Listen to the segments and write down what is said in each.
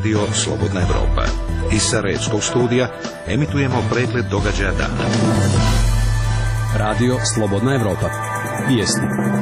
Radio Slobodna Evropa. Iz Sarajevskog studija emitujemo pregled događaja dana. Radio Slobodna Evropa. Vijesti.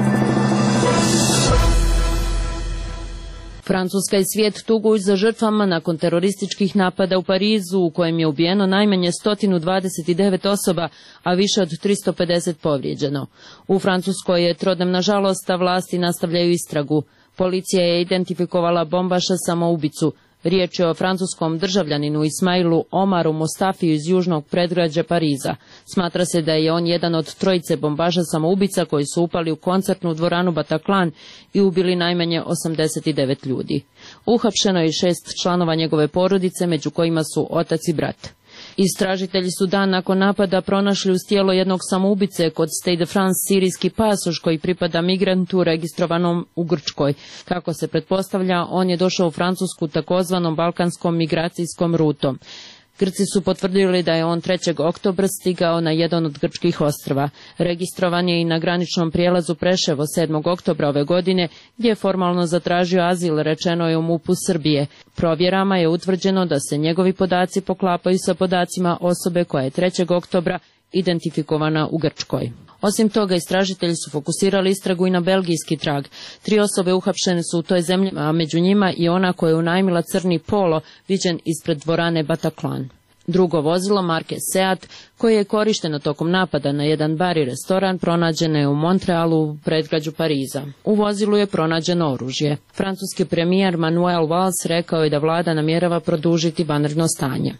Francuska i svijet tuguju za žrtvama nakon terorističkih napada u Parizu, u kojem je ubijeno najmanje 129 osoba, a više od 350 povrijeđeno. U Francuskoj je trodnevna žalost, a vlasti nastavljaju istragu. Policija je identifikovala bombaša samoubicu. Riječ je o francuskom državljaninu Ismailu Omaru Mostafiju iz južnog predgrađa Pariza. Smatra se da je on jedan od trojice bombaša samoubica koji su upali u koncertnu dvoranu Bataclan i ubili najmanje 89 ljudi. Uhapšeno je 6 članova njegove porodice, među kojima su otac i brat. Istražitelji su dan nakon napada pronašli uz tijelo jednog samoubice kod Stade de France sirijski pasoš koji pripada migrantu registrovanom u Grčkoj. Kako se pretpostavlja, on je došao u Francusku takozvanom balkanskom migracijskom rutom. Grci su potvrdili da je on 3. oktobra stigao na jedan od grčkih ostrva. Registrovan je i na graničnom prijelazu Preševo 7. oktobra ove godine, gdje je formalno zatražio azil, rečeno je u MUP-u Srbije. Provjerama je utvrđeno da se njegovi podaci poklapaju sa podacima osobe koja je 3. oktobra identifikovana u Grčkoj. Osim toga, istražitelji su fokusirali istragu i na belgijski trag. 3 osobe uhapšene su u toj zemlji, a među njima i ona koja je unajmila crni Polo, viđen ispred dvorane Bataclan. Drugo vozilo marke Seat, koje je korišteno tokom napada na jedan bar i restoran, pronađeno je u Montrealu, u predgrađu Pariza. U vozilu je pronađeno oružje. Francuski premijer Manuel Valls rekao je da vlada namjerava produžiti vanredno stanje.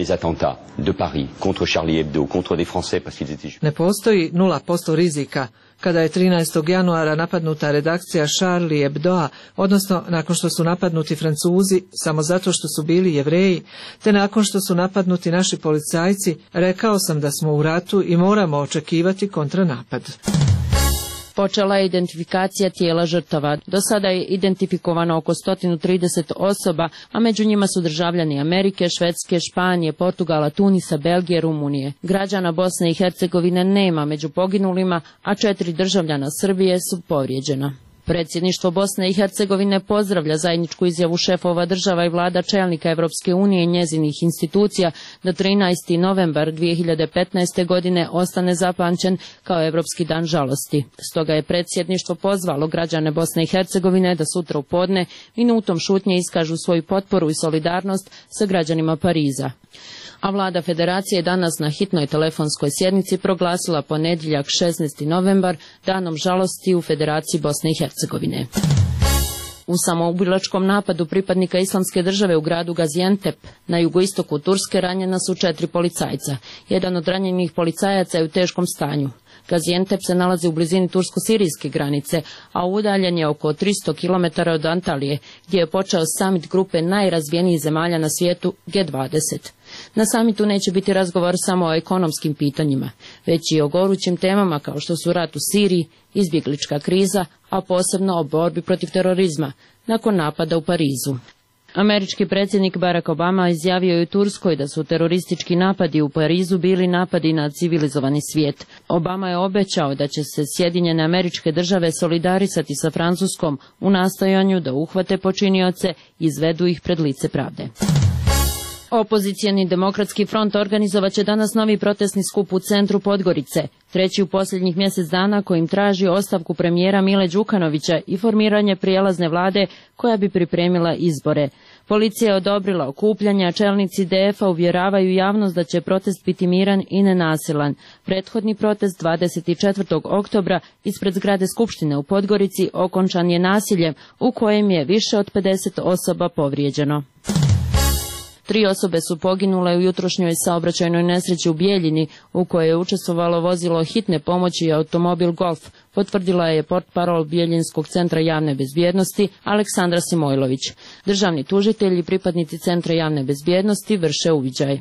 Ne postoji 0% rizika. Kada je 13. januara napadnuta redakcija Charlie Hebdoa, odnosno nakon što su napadnuti Francuzi samo zato što su bili Jevreji, te nakon što su napadnuti naši policajci, rekao sam da smo u ratu i moramo očekivati kontranapad. Počela je identifikacija tijela žrtava. Do sada je identifikovano oko 130 osoba, a među njima su državljani Amerike, Švedske, Španije, Portugala, Tunisa, Belgije, Rumunije. Građana Bosne i Hercegovine nema među poginulima, a 4 državljana Srbije su povrijeđena. Predsjedništvo Bosne i Hercegovine pozdravlja zajedničku izjavu šefova država i vlada čelnika Evropske unije i njezinih institucija da 13. novembar 2015. godine ostane zapamćen kao Evropski dan žalosti. Stoga je predsjedništvo pozvalo građane Bosne i Hercegovine da sutra u podne minutom šutnje iskažu svoju potporu i solidarnost sa građanima Pariza. A vlada federacije je danas na hitnoj telefonskoj sjednici proglasila ponedjeljak 16. novembar danom žalosti u Federaciji Bosne i Hercegovine. U samoubilačkom napadu pripadnika Islamske države u gradu Gaziantep na jugoistoku Turske ranjena su 4 policajca. Jedan od ranjenih policajaca je u teškom stanju. Gaziantep se nalazi u blizini tursko-sirijske granice, a udaljen je oko 300 km od Antalije, gdje je počeo samit grupe najrazvijenijih zemalja na svijetu G20. Na samitu neće biti razgovor samo o ekonomskim pitanjima, već i o gorućim temama kao što su rat u Siriji, izbjeglička kriza, a posebno o borbi protiv terorizma, nakon napada u Parizu. Američki predsjednik Barack Obama izjavio je u Turskoj da su teroristički napadi u Parizu bili napadi na civilizovani svijet. Obama je obećao da će se Sjedinjene Američke Države solidarisati sa Francuskom u nastojanju da uhvate počinioce i izvedu ih pred lice pravde. Opozicijeni Demokratski front organizovat će danas novi protestni skup u centru Podgorice, treći u posljednjih mjesec dana, kojim traži ostavku premijera Mile Đukanovića i formiranje prijelazne vlade koja bi pripremila izbore. Policija je odobrila okupljanje, a čelnici DF-a uvjeravaju javnost da će protest biti miran i nenasilan. Prethodni protest 24. oktobra ispred zgrade Skupštine u Podgorici okončan je nasiljem u kojem je više od 50 osoba povrijeđeno. 3 osobe su poginule u jutrošnjoj saobraćajnoj nesreći u Bijeljini, u kojoj je učestvovalo vozilo hitne pomoći i automobil Golf, potvrdila je portparol Bijeljinskog centra javne bezbjednosti Aleksandra Simojlović. Državni tužitelji i pripadnici centra javne bezbjednosti vrše uviđaj.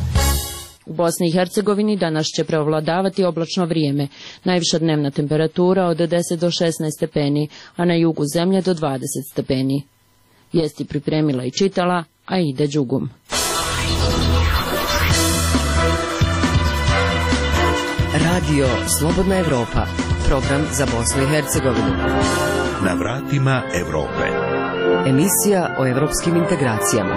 U Bosni i Hercegovini danas će preovladavati oblačno vrijeme. Najviša dnevna temperatura od 10 do 16 stepeni, a na jugu zemlje do 20 stepeni. Vijesti pripremila i čitala Aida Đugum. Radio Slobodna Evropa, program za Bosnu i Hercegovinu. Na vratima Evrope. Emisija o evropskim integracijama.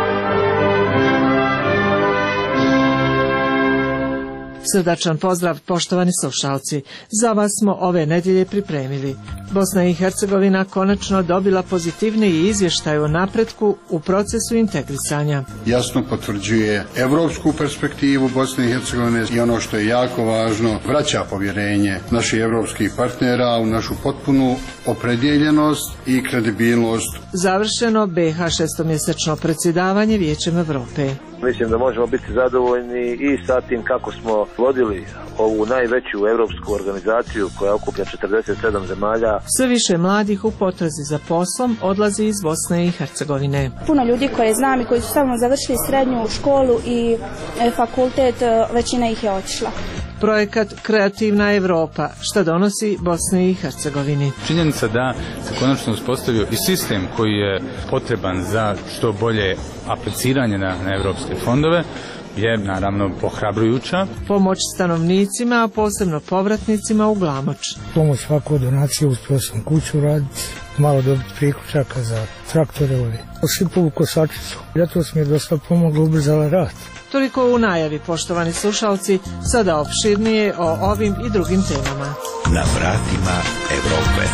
Srdačan pozdrav, poštovani slušalci. Za vas smo ove nedjelje pripremili. Bosna i Hercegovina konačno dobila pozitivniji izvještaj o napretku u procesu integrisanja. Jasno potvrđuje evropsku perspektivu Bosne i Hercegovine i ono što je jako važno, vraća povjerenje naših evropskih partnera u našu potpunu opredjeljenost i kredibilnost. Završeno BiH šestomjesečno predsjedavanje Vijećem Europe. Mislim da možemo biti zadovoljni i sa tim kako smo vodili ovu najveću europsku organizaciju koja okuplja 47 zemalja. Sve više mladih u potrazi za poslom odlazi iz Bosne i Hercegovine. Puno ljudi koje znam i koji su samo završili srednju školu i fakultet, većina ih je otišla. Projekat Kreativna Europa, što donosi Bosni i Hercegovini. Činjenica da se konačno uspostavio i sistem koji je potreban za što bolje apliciranje na evropske fondove je naravno ohrabrujuća. Pomoć stanovnicima, a posebno povratnicima u Glamoč. Pomoć svako donacije, uspio sam kuću raditi, malo dobiti priključaka za traktore, osipovu kosačicu. Ljetos mi je dosta pomoglo, ubrzala rad. Toliko u najavi, poštovani slušalci, sada opširnije o ovim i drugim temama. Na vratima Europe.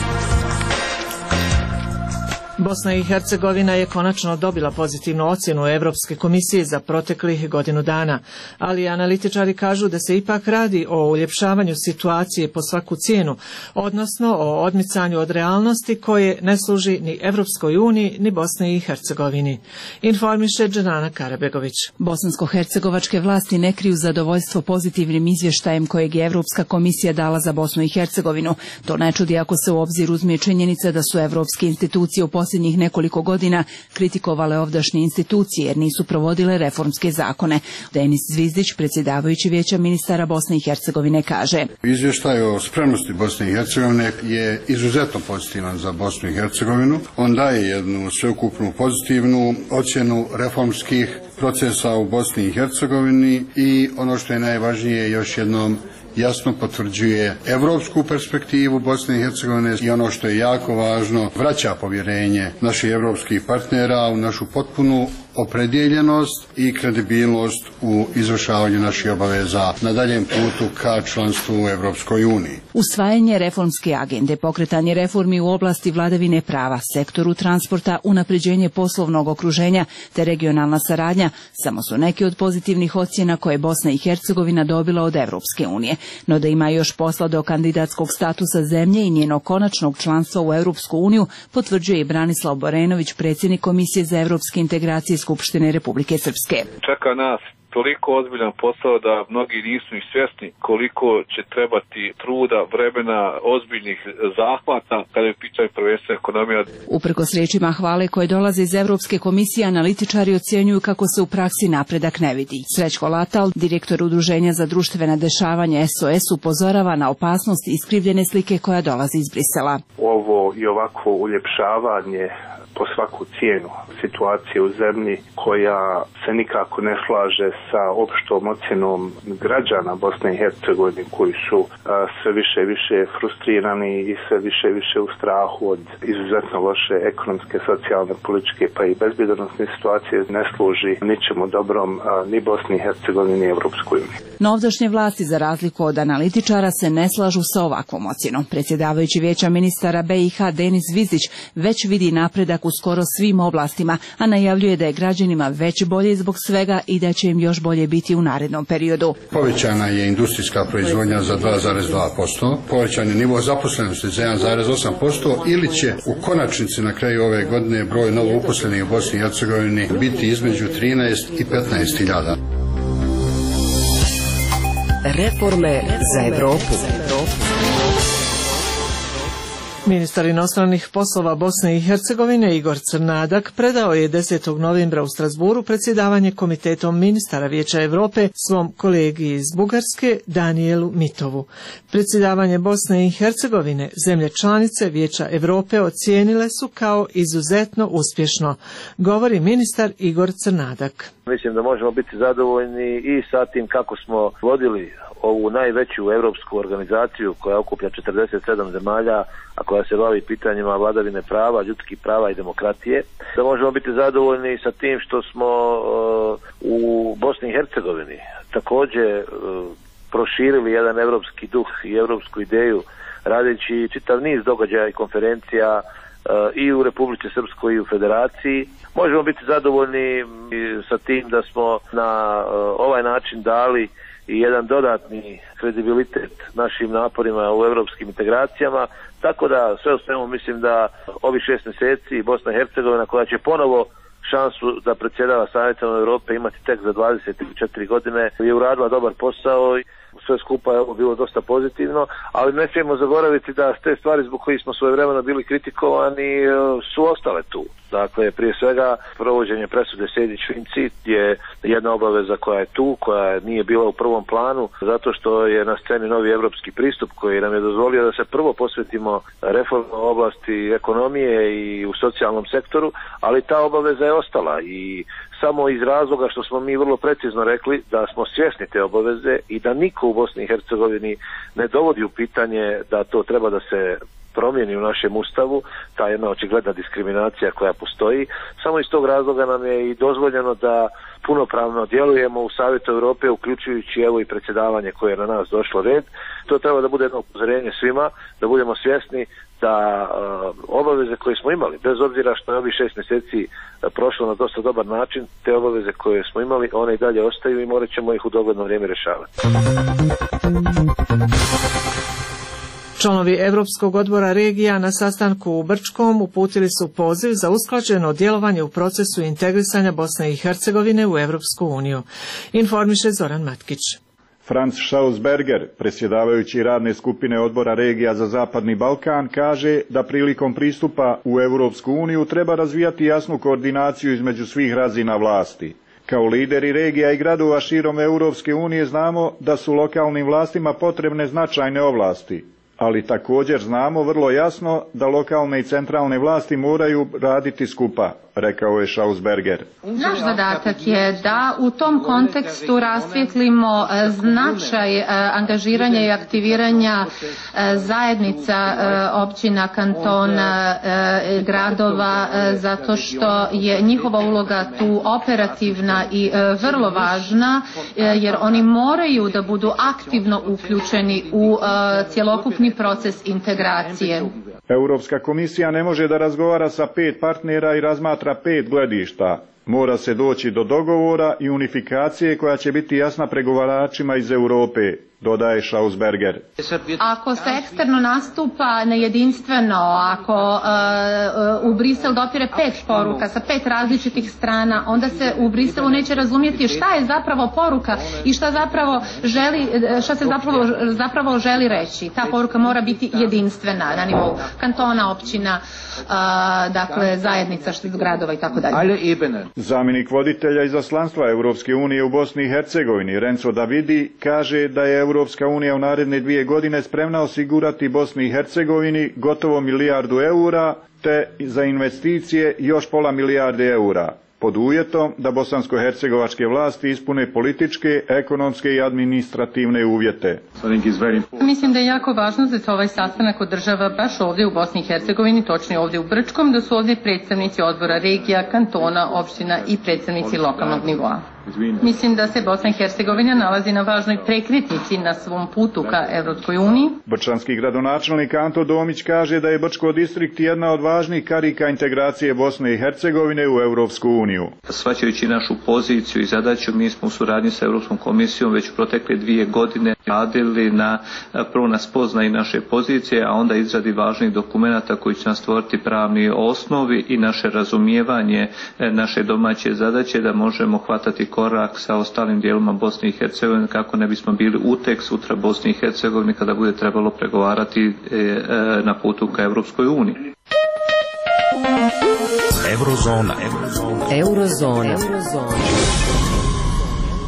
Bosna i Hercegovina je konačno dobila pozitivnu ocjenu Europske komisije za proteklih godinu dana, ali analitičari kažu da se ipak radi o uljepšavanju situacije po svaku cijenu, odnosno o odmicanju od realnosti koje ne služi ni Europskoj uniji ni Bosni i Hercegovini. Informiše Dženana Karabegović. Bosansko-hercegovačke vlasti ne kriju zadovoljstvo pozitivnim izvještajem kojeg je Europska komisija dala za Bosnu i Hercegovinu. To ne čudi ako se u obzir uzme činjenica da su evropske institucije u posljednjih nekoliko godina kritikovale ovdašnje institucije jer nisu provodile reformske zakone. Denis Zvizdić, predsjedavajući Vijeća ministara Bosne i Hercegovine, kaže: Izvještaj o spremnosti Bosne i Hercegovine je izuzetno pozitivan za Bosnu i Hercegovinu. On daje jednu sveukupnu pozitivnu ocjenu reformskih procesa u Bosni i Hercegovini i ono što je najvažnije, još jednom jasno potvrđuje evropsku perspektivu Bosne i Hercegovine i ono što je jako važno, vraća povjerenje naših evropskih partnera u našu potpunu opredjeljenost i kredibilnost u izvršavanju naših obaveza na daljem putu ka članstvu u Evropskoj uniji. Usvajanje reformske agende, pokretanje reformi u oblasti vladavine prava, sektoru transporta, unapređenje poslovnog okruženja te regionalna saradnja samo su neki od pozitivnih ocjena koje je Bosna i Hercegovina dobila od Evropske unije. No da ima još posla do kandidatskog statusa zemlje i njenog konačnog članstva u Europsku uniju, potvrđuje i Branislav Borenović, predsjednik Komisije za evropske integracije Skupštine Republike Srpske. Čeka nas toliko ozbiljan posao da mnogi nisu i svjesni koliko će trebati truda, vremena, ozbiljnih zahvata kada je u pitanju prvenstveno ekonomija. Uprkos riječima hvale koje dolaze iz Europske komisije, analitičari ocjenjuju kako se u praksi napredak ne vidi. Srećko Latal, direktor Udruženja za društvena dešavanja SOS, upozorava na opasnost iskrivljene slike koja dolazi iz Brisela. Ovo i ovako uljepšavanje po svaku cijenu situacije u zemlji koja se nikako ne slaže sa opštom ocjenom građana Bosne i Hercegovine koji su sve više i više frustrirani i sve više i više u strahu od izuzetno loše ekonomske, socijalne, političke pa i bezbjednosne situacije ne služi ničemu dobrom ni Bosni i Hercegovini ni Evropskoj uniji. No ovdašnje vlasti, za razliku od analitičara, se ne slažu sa ovakvom ocjenom. Predsjedavajući Vijeća ministara BiH Denis Zvizdić već vidi napredak u skoro svim oblastima, a najavljuje da je građanima već bolje zbog svega i da će im još bolje biti u narednom periodu. Povećana je industrijska proizvodnja za 2,2%, povećan je nivo zaposlenosti za 1,8% ili će u konačnici na kraju ove godine broj novo uposlenih u Bosni i Hercegovini biti između 13 i 15.000. Reforme za Evropu. Ministar inostranih poslova Bosne i Hercegovine Igor Crnadak predao je 10. novembra u Strasburu predsjedavanje Komitetom ministara Vijeća Europe svom kolegi iz Bugarske Danijelu Mitovu. Predsjedavanje Bosne i Hercegovine zemlje članice Vijeća Europe ocijenile su kao izuzetno uspješno, govori ministar Igor Crnadak. Mislim da možemo biti zadovoljni i sa tim kako smo vodili ovu najveću europsku organizaciju koja okuplja 47 zemalja, a koja se bavi pitanjima vladavine prava, ljudskih prava i demokratije, da možemo biti zadovoljni sa tim što smo u Bosni i Hercegovini također proširili jedan europski duh i europsku ideju, radeći čitav niz događaja i konferencija i u Republici Srpskoj i u Federaciji. Možemo biti zadovoljni sa tim da smo na ovaj način dali i jedan dodatni kredibilitet našim naporima u europskim integracijama, tako da sve u svemu mislim da ovih 6 mjeseci Bosna i Hercegovina, koja će ponovo šansu da predsjedava Savjetom Europe imati tek za 24 godine, je uradila dobar posao i sve skupa je ovo bilo dosta pozitivno, ali ne smijemo zaboraviti da te stvari zbog kojih smo svojevremeno bili kritikovani su ostale tu. Dakle, prije svega provođenje presude Sejdić-Finci je jedna obaveza koja je tu, koja nije bila u prvom planu, zato što je na sceni novi evropski pristup koji nam je dozvolio da se prvo posvetimo reformama u oblasti ekonomije i u socijalnom sektoru, ali ta obaveza je ostala i samo iz razloga što smo mi vrlo precizno rekli da smo svjesni te obaveze i da niko u Bosni i Hercegovini ne dovodi u pitanje da to treba da se promijeni u našem ustavu, ta jedna očigledna diskriminacija koja postoji. Samo iz tog razloga nam je i dozvoljeno da punopravno djelujemo u Savjetu Europe, uključujući evo i predsjedavanje koje je na nas došlo red. To treba da bude jedno upozorenje svima, da budemo svjesni da obaveze koje smo imali, bez obzira što je ovih 6 mjeseci prošlo na dosta dobar način, te obaveze koje smo imali, one i dalje ostaju i morat ćemo ih u dogledno vrijeme rješavati. Članovi Europskog odbora regija na sastanku u Brčkom uputili su poziv za usklađeno djelovanje u procesu integrisanja Bosne i Hercegovine u Europsku uniju. Informiše Zoran Matkić. Franz Schausberger, predsjedavajući radne skupine odbora regija za Zapadni Balkan, kaže da prilikom pristupa u Europsku uniju treba razvijati jasnu koordinaciju između svih razina vlasti. Kao lideri regija i gradova širom Europske unije znamo da su lokalnim vlastima potrebne značajne ovlasti, ali također znamo vrlo jasno da lokalne i centralne vlasti moraju raditi skupa, rekao je Schausberger. Naš zadatak je da u tom kontekstu rasvijetlimo značaj angažiranja i aktiviranja zajednica općina, kantona, gradova, zato što je njihova uloga tu operativna i vrlo važna, jer oni moraju da budu aktivno uključeni u cjelokupni proces integracije. Europska komisija ne može da razgovara sa 5 partnera i razmatra 5 gledišta. Mora se doći do dogovora i unifikacije koja će biti jasna pregovaračima iz Europe, dodaje Schausberger. Ako se eksterno nastupa nejedinstveno, ako u Brisel dopire 5 poruka sa 5 različitih strana, onda se u Briselu neće razumjeti šta je zapravo poruka i šta se zapravo želi reći. Ta poruka mora biti jedinstvena na nivou kantona, općina, dakle zajednica gradova i tako dalje. Zamjenik voditelja izaslanstva Europske unije u Bosni i Hercegovini, Renzo Davidi, kaže da je Europska unija u naredne 2 godine spremna osigurati Bosni i Hercegovini gotovo 1 milijardu eura, te za investicije još pola milijarde eura, pod uvjetom da bosansko-hercegovačke vlasti ispune političke, ekonomske i administrativne uvjete. Mislim da je jako važno da se ovaj sastanak održava baš ovdje u Bosni i Hercegovini, točnije ovdje u Brčkom, da su ovdje predstavnici odbora regija, kantona, opština i predstavnici lokalnog nivoa. Mislim da se Bosna i Hercegovina nalazi na važnoj prekretnici na svom putu ka Evropskoj uniji. Brčanski gradonačelnik Anto Domić kaže da je Brčko distrikt jedna od važnih karika integracije Bosne i Hercegovine u Europsku uniju. Shvaćajući našu poziciju i zadaću, mi smo u suradnji sa Europskom komisijom već protekle 2 godine radili prvo na spoznaji naše pozicije, a onda izradi važnih dokumenata koji će nam stvoriti pravni osnovi i naše razumijevanje naše domaće zadaće da možemo hvatati korak sa ostalim dijelima Bosne i Hercegovine kako ne bismo bili uteg sutra Bosni i Hercegovini kada bude trebalo pregovarati na putu ka Europskoj uniji. Eurozona.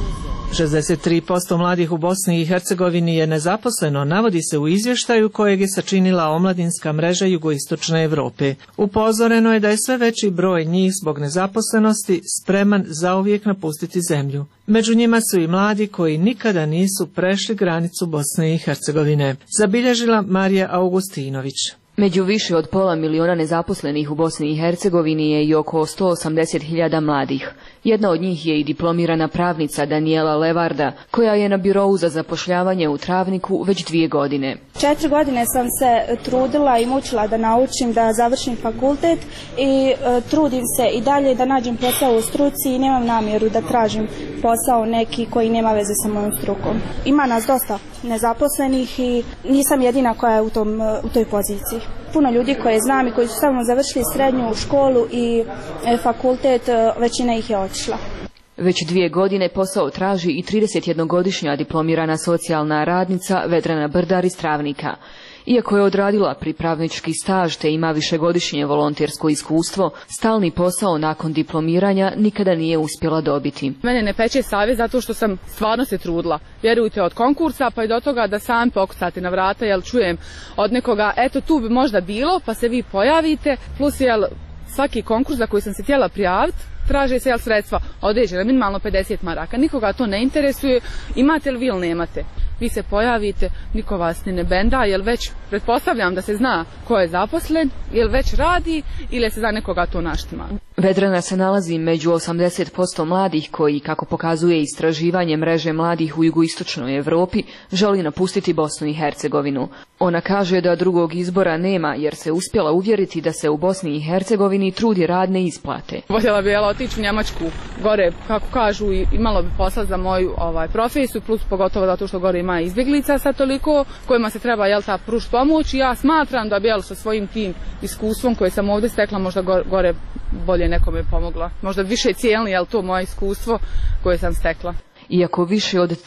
63% mladih u Bosni i Hercegovini je nezaposleno, navodi se u izvještaju kojeg je sačinila omladinska mreža Jugoistočne Europe. Upozoreno je da je sve veći broj njih zbog nezaposlenosti spreman zauvijek napustiti zemlju. Među njima su i mladi koji nikada nisu prešli granicu Bosne i Hercegovine, zabilježila Marija Augustinović. Među više od pola miliona nezaposlenih u Bosni i Hercegovini je i oko 180.000 mladih. Jedna od njih je i diplomirana pravnica Daniela Levarda, koja je na birou za zapošljavanje u Travniku već 2 godine. 4 godine sam se trudila i mučila da naučim, da završim fakultet i trudim se i dalje da nađem posao u struci i nemam namjeru da tražim posao neki koji nema veze sa mojom strukom. Ima nas dosta nezaposlenih i nisam jedina koja je u toj poziciji. Puno ljudi koje znam i koji su samo završili srednju školu i fakultet, većina ih je otišla. Već 2 godine posao traži i 31-godišnja diplomirana socijalna radnica Vedrana Brdar iz Travnika. Iako je odradila pripravnički staž te ima višegodišnje volontersko iskustvo, stalni posao nakon diplomiranja nikada nije uspjela dobiti. Mene ne peče savjest zato što sam stvarno se trudila. Vjerujte, od konkursa pa i do toga da sam pokucate na vrata, jel čujem od nekoga, eto tu bi možda bilo, pa se vi pojavite, plus jel svaki konkurs za koji sam se htjela prijaviti, traže se sredstva određena, minimalno 50 maraka. Nikoga to ne interesuje, imate li vi ili nemate. Vi se pojavite, niko vas ni ne benda, jer već pretpostavljam da se zna ko je zaposlen, jer već radi ili se za nekoga to naštima. Vedrana se nalazi među 80% mladih koji, kako pokazuje istraživanje mreže mladih u jugoistočnoj Europi, želi napustiti Bosnu i Hercegovinu. Ona kaže da drugog izbora nema jer se uspjela uvjeriti da se u Bosni i Hercegovini trudi rad ne isplate. Voljela bi otići u Njemačku, gore, kako kažu, imalo bi posla za moju profesiju, plus pogotovo zato što gore ima izbjeglica sa toliko kojima se treba ta pružiti pomoć i ja smatram da bi sa svojim tim iskustvom koje sam ovdje stekla možda gore bolje nekome pomogla. Možda više cijelni to moje iskustvo koje sam stekla. Iako više od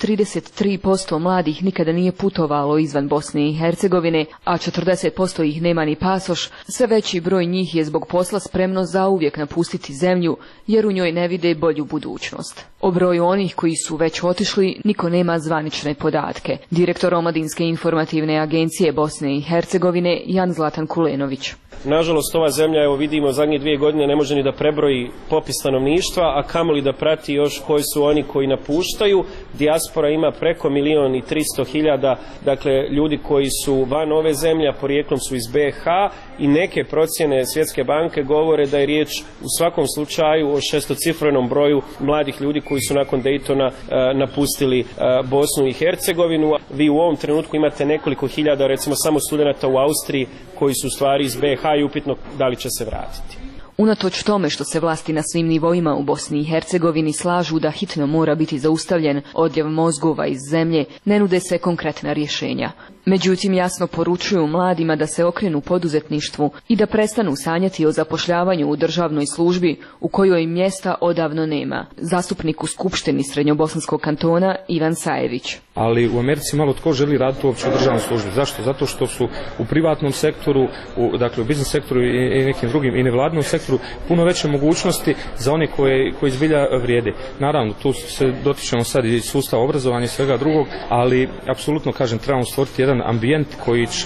33% mladih nikada nije putovalo izvan Bosne i Hercegovine, a 40% ih nema ni pasoš, sve veći broj njih je zbog posla spremno zauvijek napustiti zemlju, jer u njoj ne vide bolju budućnost. O broju onih koji su već otišli niko nema zvanične podatke. Direktor Omladinske informativne agencije Bosne i Hercegovine Jan Zlatan Kulenović. Nažalost, ova zemlja, evo vidimo, zadnje 2 godine ne može ni da prebroji popis stanovništva, a kamoli da prati još koji su oni koji napuštaju. Dijaspora ima preko 1.300.000, dakle, ljudi koji su van ove zemlje, a porijeklom su iz BiH i neke procjene Svjetske banke govore da je riječ u svakom slučaju o 600-cifrenom broju mladih ljudi koji su nakon Daytona napustili Bosnu i Hercegovinu. Vi u ovom trenutku imate nekoliko hiljada, recimo samo studenata u Austriji koji su u stvari iz BiH i upitno da li će se vratiti. Unatoč tome što se vlasti na svim nivoima u Bosni i Hercegovini slažu da hitno mora biti zaustavljen odljev mozgova iz zemlje, ne nude se konkretna rješenja. Međutim, jasno poručuju mladima da se okrenu poduzetništvu i da prestanu sanjati o zapošljavanju u državnoj službi u kojoj im mjesta odavno nema. Zastupnik u Skupštini Srednjobosanskog kantona Ivan Sajević. Ali u Americi malo tko želi raditi uopće u državnoj službi. Zašto? Zato što su u privatnom sektoru, dakle u biznis sektoru i nekim drugim i nevladinom sektoru puno veće mogućnosti za one koji zbilja vrijede. Naravno, tu se dotičemo sad i sustava obrazovanja i svega drugog, ali apsolutno kažem, trebamo stvoriti jedan ambijent koji će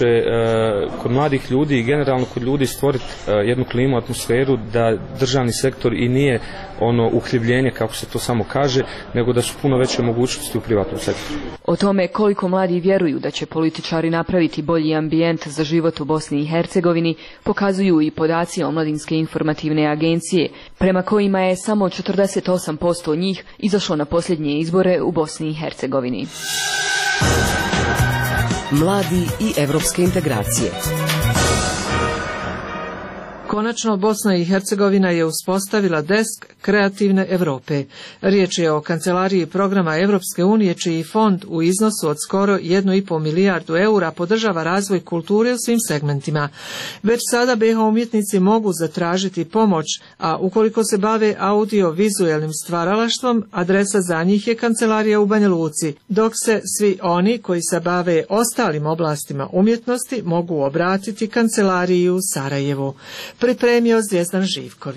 kod mladih ljudi i generalno kod ljudi stvoriti jednu klimu, atmosferu da državni sektor i nije ono uhljebljenje, kako se to samo kaže, nego da su puno veće mogućnosti u privatnom sektoru. O tome koliko mladi vjeruju da će političari napraviti bolji ambijent za život u Bosni i Hercegovini pokazuju i podaci Omladinske informativne agencije, prema kojima je samo 48% njih izašlo na posljednje izbore u Bosni i Hercegovini. Mladi i evropske integracije. Konačno, Bosna i Hercegovina je uspostavila desk Kreativne Europe. Riječ je o kancelariji programa Evropske unije, čiji fond u iznosu od skoro 1,5 milijardu eura podržava razvoj kulture u svim segmentima. Već sada BiH umjetnici mogu zatražiti pomoć, a ukoliko se bave audio-vizuelnim stvaralaštvom, adresa za njih je kancelarija u Banja Luci, dok se svi oni koji se bave ostalim oblastima umjetnosti mogu obratiti kancelariji u Sarajevu. Pripremio Zvjezdan Živković.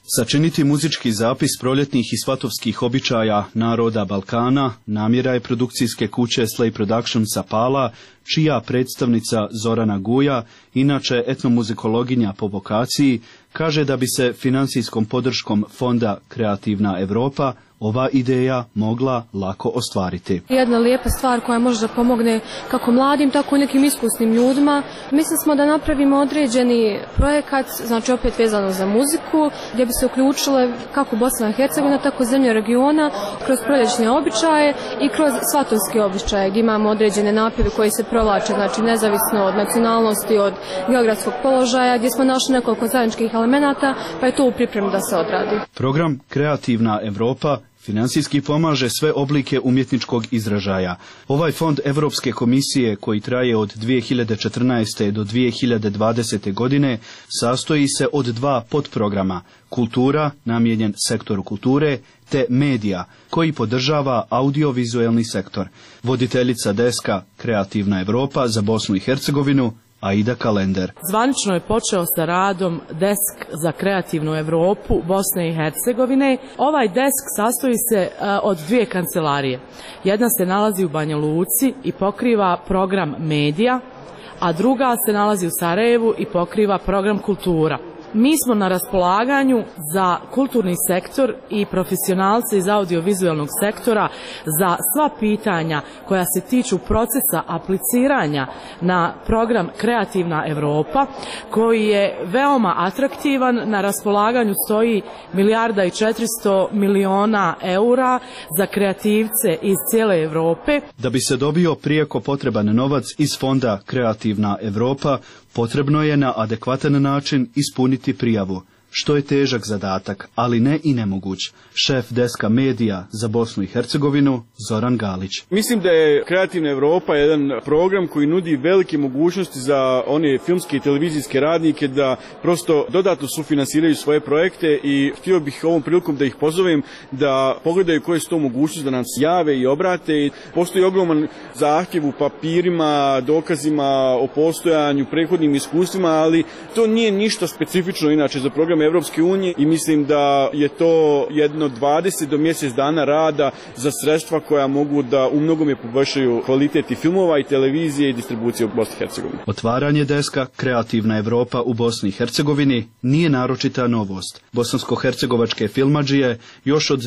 Sačiniti muzički zapis proljetnih i svatovskih običaja naroda Balkana namjera je produkcijske kuće Slay Productionsa Pala, čija predstavnica Zorana Guja, inače etnomuzikologinja po vokaciji, kaže da bi se financijskom podrškom Fonda Kreativna Europa ova ideja mogla lako ostvariti. Jedna lijepa stvar koja može da pomogne kako mladim, tako i nekim iskusnim ljudima. Mislili smo da napravimo određeni projekat, znači opet vezano za muziku, gdje bi se uključile kako Bosna i Hercegovina, tako zemlje regiona, kroz proljećne običaje i kroz svatovske običaje, gdje imamo određene napjeve koji se provlače, znači nezavisno od nacionalnosti, od geografskog položaja, gdje smo našli nekoliko zajedničkih elemenata, pa je to u pripremi da se odradi. Program Kreativna Europa financijski pomaže sve oblike umjetničkog izražaja. Ovaj fond Europske komisije, koji traje od 2014. do 2020. godine, sastoji se od dva podprograma: kultura, namijenjen sektoru kulture, te medija, koji podržava audiovizualni sektor. Voditeljica deska Kreativna Europa za Bosnu i Hercegovinu, Aida Kalender. Zvanično je počeo sa radom Desk za kreativnu Europu Bosne i Hercegovine. Ovaj desk sastoji se od dvije kancelarije. Jedna se nalazi u Banja Luci i pokriva program medija, a druga se nalazi u Sarajevu i pokriva program kultura. Mi smo na raspolaganju za kulturni sektor i profesionalce iz audiovizualnog sektora za sva pitanja koja se tiču procesa apliciranja na program Kreativna Europa, koji je veoma atraktivan. Na raspolaganju stoji 1,4 milijarde eura za kreativce iz cijele Europe. Da bi se dobio prijeko potreban novac iz fonda Kreativna Europa, potrebno je na adekvatan način ispuniti prijavu, što je težak zadatak, ali ne i nemoguć. Šef deska medija za Bosnu i Hercegovinu, Zoran Galić. Mislim da je Kreativna Europa jedan program koji nudi velike mogućnosti za one filmske i televizijske radnike da prosto dodatno sufinansiraju svoje projekte, i htio bih ovom prilikom da ih pozovem da pogledaju koje su to mogućnosti, da nam se jave i obrate. Postoji ogroman zahtjev u papirima, dokazima o postojanju, prethodnim iskustvima, ali to nije ništa specifično inače za program Evropske unije, i mislim da je to jedno 20 do mjesec dana rada za sredstva koja mogu da u mnogome poboljšaju kvalitet i filmova i televizije i distribucije u Bosni i Hercegovini. Otvaranje deska Kreativna Europa u Bosni i Hercegovini nije naročita novost. Bosansko-hercegovačke filmadžije još od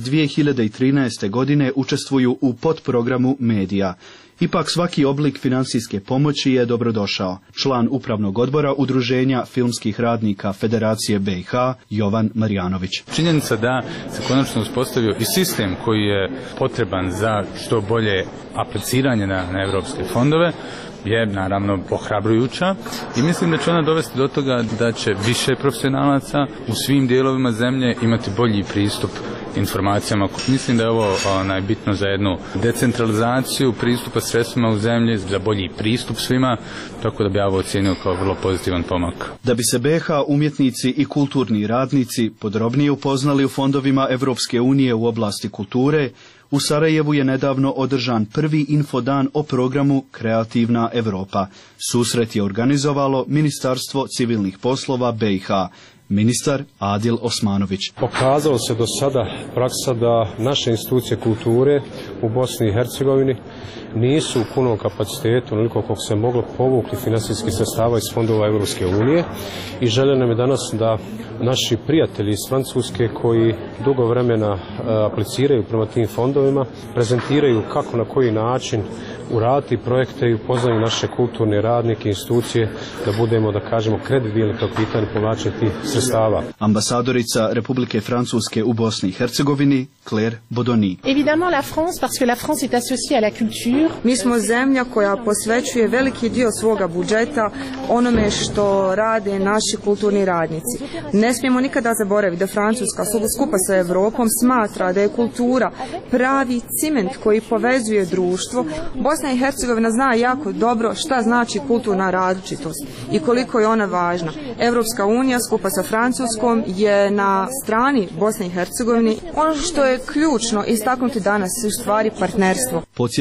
2013. godine učestvuju u podprogramu medija. Ipak svaki oblik financijske pomoći je dobrodošao. Član upravnog odbora Udruženja filmskih radnika Federacije BiH, Jovan Marjanović. Činjenica da se konačno uspostavio i sistem koji je potreban za što bolje apliciranje na evropske fondove je naravno ohrabrujuća, i mislim da će ona dovesti do toga da će više profesionalaca u svim dijelovima zemlje imati bolji pristup informacijama. Mislim da je ovo najbitno za jednu decentralizaciju pristupa sredstvima u zemlji, za bolji pristup svima, tako da bi ja ovo ocijenio kao vrlo pozitivan pomak. Da bi se BiH umjetnici i kulturni radnici podrobnije upoznali u fondovima Evropske unije u oblasti kulture, u Sarajevu je nedavno održan prvi infodan o programu Kreativna Europa. Susret je organizovalo Ministarstvo civilnih poslova BiH. Ministar Adil Osmanović. Pokazalo se do sada praksa da naše institucije kulture u Bosni i Hercegovini nisu u punom kapacitetu, onoliko koliko se moglo povukti finansijskih sredstava iz fondova Europske unije, i želja nam je danas da naši prijatelji iz Francuske koji dugo vremena apliciraju prema tim fondovima prezentiraju kako na koji način uraditi projekte i upoznaju naše kulturne radnike, institucije, da budemo, da kažemo, kredibilni kao pitanje povlačenja tih sredstava. Ambasadorica Republike Francuske u Bosni i Hercegovini, Claire Bodoni. Évidemment la France, parce que la France est associée à la culture. Mi smo zemlja koja posvećuje veliki dio svoga budžeta onome što rade naši kulturni radnici. Ne smijemo nikada zaboraviti da Francuska skupa sa Europom smatra da je kultura pravi ciment koji povezuje društvo. Bosna i Hercegovina zna jako dobro šta znači kulturna različitost i koliko je ona važna. Evropska unija skupa sa Francuskom je na strani Bosne i Hercegovine. Ono što je ključno istaknuti danas je u stvari partnerstvo. Podsjetimo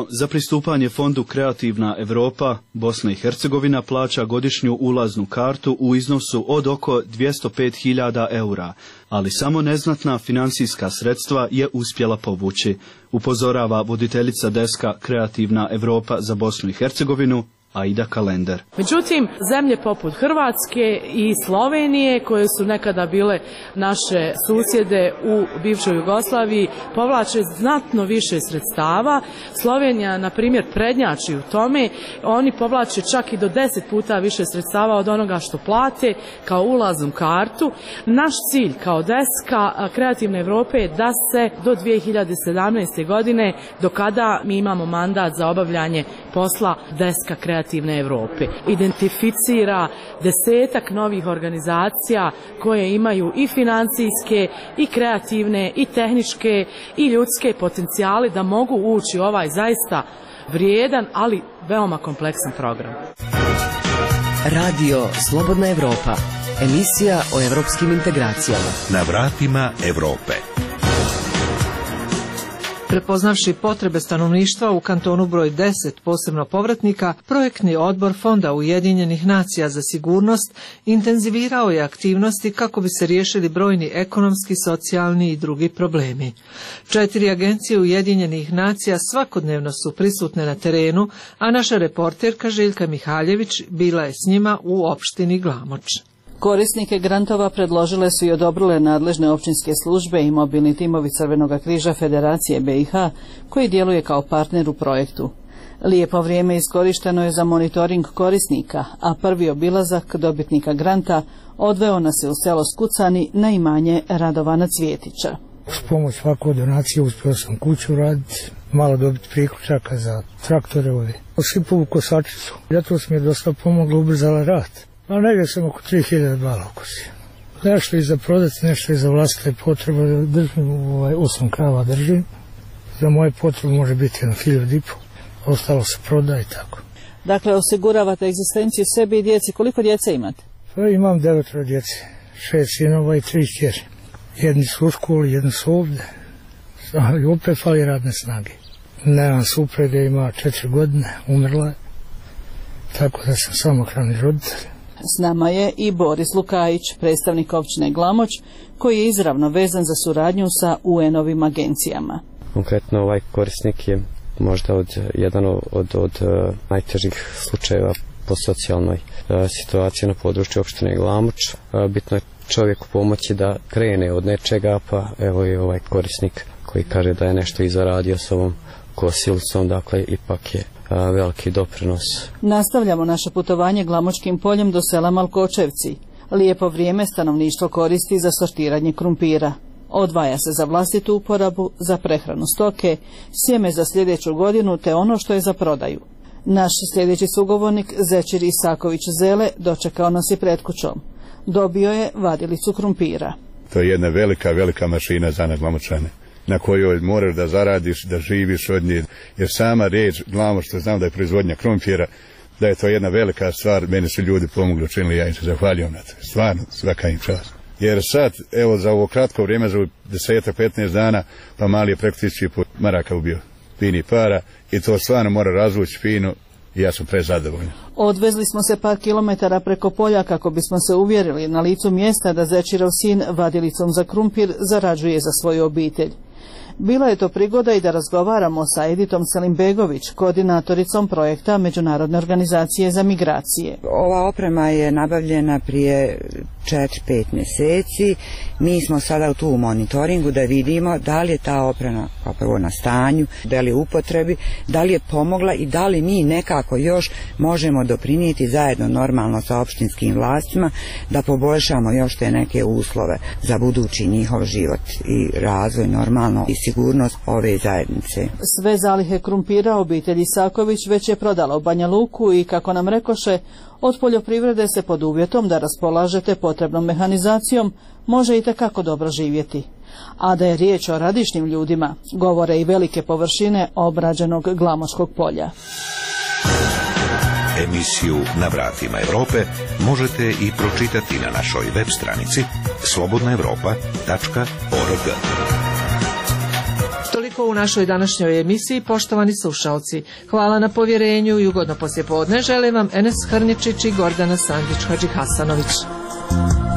za pristupanje fondu Kreativna Europa, Bosna i Hercegovina plaća godišnju ulaznu kartu u iznosu od oko 205.000 eura, ali samo neznatna financijska sredstva je uspjela povući, upozorava voditeljica deska Kreativna Europa za Bosnu i Hercegovinu, Aida Kalender. Međutim, zemlje poput Hrvatske i Slovenije, koje su nekada bile naše susjede u bivšoj Jugoslaviji, povlače znatno više sredstava. Slovenija, na primjer, prednjači u tome. Oni povlače čak i do 10 puta više sredstava od onoga što plate kao ulaznu kartu. Naš cilj kao deska Kreativne Europe je da se do 2017. godine, do kada mi imamo mandat za obavljanje posla deska Kreativne Europe, identificira 10-ak novih organizacija koje imaju i financijske, i kreativne, i tehničke, i ljudske potencijale da mogu ući u ovaj zaista vrijedan, ali veoma kompleksan program. Radio Slobodna Evropa, emisija o evropskim integracijama. Na vratima Europe. Prepoznavši potrebe stanovništva u kantonu broj 10, posebno povratnika, projektni odbor Fonda Ujedinjenih nacija za sigurnost intenzivirao je aktivnosti kako bi se riješili brojni ekonomski, socijalni i drugi problemi. 4 agencije Ujedinjenih nacija svakodnevno su prisutne na terenu, a naša reporterka Željka Mihaljević bila je s njima u opštini Glamoč. Korisnike grantova predložile su i odobrile nadležne općinske službe i mobilni timovi Crvenog križa Federacije BiH, koji djeluje kao partner u projektu. Lijepo vrijeme iskorišteno je za monitoring korisnika, a prvi obilazak dobitnika granta odveo nas je u selo Skucani na imanje Radovana Cvjetića. S pomoć svakog donacije uspio sam kuću raditi, malo dobiti priključaka za traktore ovdje. Osipovu kosačicu. Ljetos mi je dosta pomoglo, ubrzala rad. A negdje sam oko 3000 bala okosio. Nešto i za prodati, nešto i za vlastite potrebe. Držim, 8 krava držim. Za moje potrebe može biti 1.500, ostalo se prodaje i tako. Dakle, osiguravate egzistenciju sebi i djeci. Koliko djece imate? Pa imam 9 djece, 6 sinova i 3 kćeri. Jedni su u školi, jedni su ovdje. Ali opet fali radne snage. Nemam suprege, ima 4 godine, umrla je. Tako da sam samohrani roditelj. S nama je i Boris Lukajić, predstavnik općine Glamoč, koji je izravno vezan za suradnju sa UN-ovim agencijama. Konkretno ovaj korisnik je možda jedan od najtežih slučajeva po socijalnoj situaciji na području opštine Glamoč. Bitno je čovjeku pomoći da krene od nečega, pa evo je ovaj korisnik koji kaže da je nešto i zaradio s ovom kosilicom, dakle ipak je veliki doprinos. Nastavljamo naše putovanje Glamočkim poljem do sela Malkočevci. Lijepo vrijeme stanovništvo koristi za sortiranje krumpira. Odvaja se za vlastitu uporabu, za prehranu stoke, sjeme za sljedeću godinu te ono što je za prodaju. Naš sljedeći sugovornik Zečir Isaković Zele dočekao nas je pred kućom. Dobio je vadilicu krumpira. To je jedna velika mašina za nas Glamočane, na kojoj moraš da zaradiš, da živiš od nje, jer sama riječ Glamoč, što znam da je proizvodnja krumpira, da je to jedna velika stvar, meni su ljudi pomogli, učinili, ja im se zahvaljujem na to, stvarno, svaka im čast. Jer sad, evo, za ovo kratko vrijeme, za 10-15 dana, pa mali je preko 1000 maraka ubio, fini para, i to stvarno mora razvući fino, i ja sam prezadovoljan. Odvezli smo se par kilometara preko polja kako bismo se uvjerili na licu mjesta da Zečirov sin vadilicom za krumpir zarađuje za svoju obitelj. Bila je to prigoda i da razgovaramo sa Editom Selimbegović, koordinatoricom projekta Međunarodne organizacije za migracije. Ova oprema je nabavljena prije 4-5 mjeseci. Mi smo sada tu u monitoringu da vidimo da li je ta oprema prvo na stanju, da li je u upotrebi, da li je pomogla i da li mi nekako još možemo doprinijeti zajedno normalno sa opštinskim vlastima da poboljšamo još te neke uslove za budući njihov život i razvoj normalno i sigurnost ove zajednice. Sve zalihe krumpira obitelji Isaković već je prodala u Banja Luku i, kako nam rekoše, od poljoprivrede se pod uvjetom da raspolažete potrebnom mehanizacijom može i tekako dobro živjeti. A da je riječ o radišnim ljudima, govore i velike površine obrađenog Glamočkog polja. Emisiju Na vratima Europe možete i pročitati na našoj web stranici slobodnaevropa.org. Toliko u našoj današnjoj emisiji, poštovani slušalci. Hvala na povjerenju i ugodno poslijepodne žele vam Enes Hrničić i Gordana Sandić-Hadžihasanović.